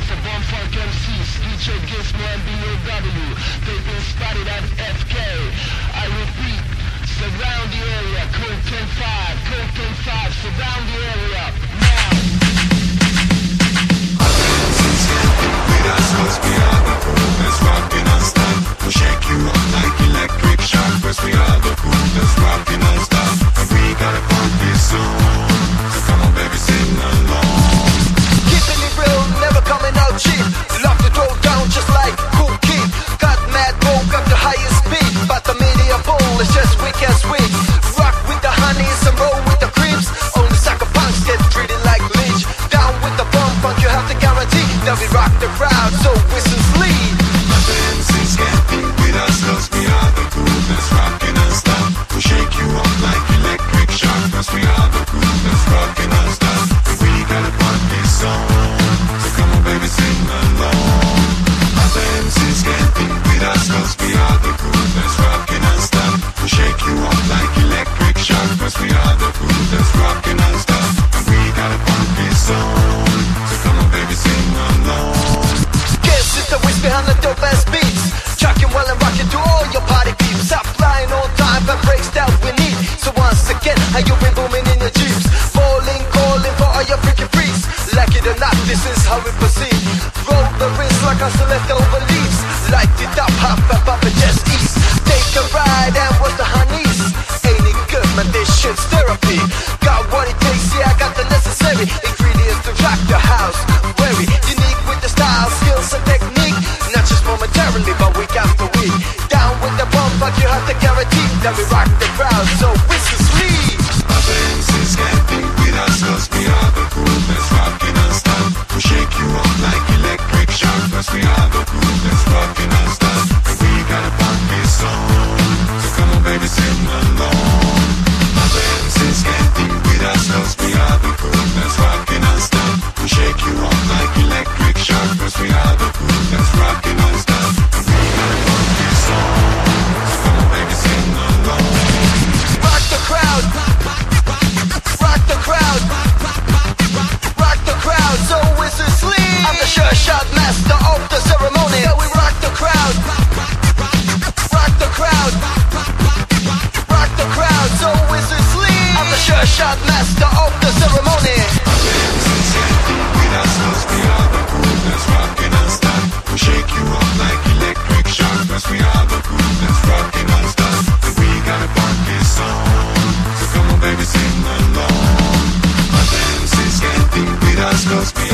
for Bumfuck MCs, DJ Gizmo and BOW. They've been spotted at FK. I repeat, surround the area. Code 10-5, code 10-5, surround the area. Now. With us, 'cause we are the coolest, rockin' non-stop. We'll shake you up like electric shock, 'cause we are the coolest, rockin' non-stop. And we got a funky song, so come on baby, sing along. Keeping it real, never coming out cheap. Lock the door down just like Cool Kid. Got mad, woke up the highest speed, but the media pool is just weak as weak. Rock with the honeys and roll with the creeps. Only sucker punks get treated like leech. Down with the bum funk, you have to guarantee that we rock the crowd, so whistles lead. The MCs can't think with us, 'cause we are the coolest, rockin' non-stop. We'll shake you up like electric shock, 'cause we are the coolest, rockin' non-stop. And we got a funky song, so come on baby, sing along. The MCs can't think with us, 'cause we are the coolest, rockin' non-stop. We'll shake you up like electric shock, 'cause we are the coolest, rockin' non-stop. And we got a funky song, so come on baby, sing along. Guess it's the whiz behind the dope ass beats. Chucking well and rocking to all your party peeps. Up flying on time and breaks that we need. So once again, how you been booming in your jeeps? Falling, calling for all your freaking freaks. Like it or not, this is how we proceed. Roll the wrist like us the leftover leaves. Light it up, hop up, up and just ease. Take a ride and watch the honeys. Ain't it good, man, this shit's therapy. Got what it takes, yeah, I got the necessary ingredients to rock the house. Very unique with the style, skills and technique. Not just momentarily, but week after week. Down with the bump, but you have to guarantee that we rock the crowd, so whistles lead. The MCs can't think with us, 'cause we are the coolest, rockin' non-stop. We'll shake you up like electric shock, 'cause we are the coolest, rockin' non-stop. And we got a funky song, so come on baby, sing along. The MCs can't think with us, 'cause we are the coolest, rockin' non-stop. We'll shake you up like electric shock, 'cause we are the coolest, rockin' non-stop. And we got a funky song, so come on baby, sing along. Rock the crowd, rock the crowd, rock the crowd, so whistles lead. I'm the sure shot master of the ceremony. So we rock the crowd, rock the crowd, rock the crowd, so whistles lead. I'm the sure shot master of the ceremony. With us, 'cause we are the coolest, rockin' non-stop. We'll shake you up like electric shock, 'cause we are the coolest, rockin' non-stop. And we got a funky song, so come on baby, sing along. The MCs can't think with us, 'cause we